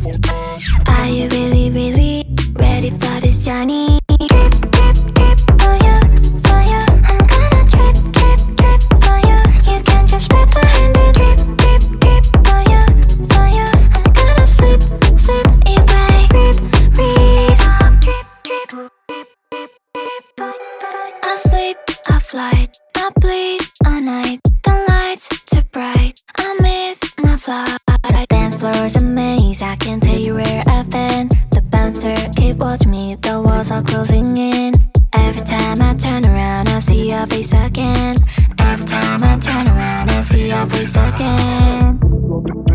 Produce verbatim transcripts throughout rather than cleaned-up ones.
Are you really, really ready for this journey? Trip, trip, trip for you, for you. I'm gonna trip, trip, trip for you. You can just slip behind me. Trip, trip, trip for you, for you. I'm gonna slip, slip away. Rip, rip, trip, trip, trip, trip, trip. I sleep, I flight, I bleed all night. The lights too bright, I miss my flight. Dance floor is a maze, I can't tell you where I've been. The bouncer keep watching me, the walls are closing in. Every time I turn around, I see your face again. Every time I turn around, I see your face again.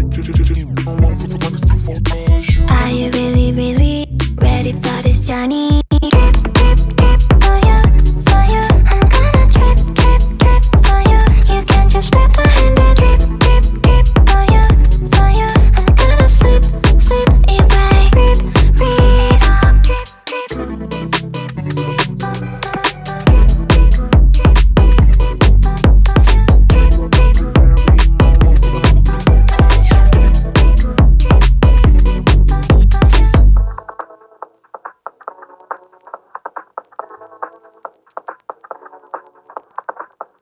Are you really, really ready for this journey?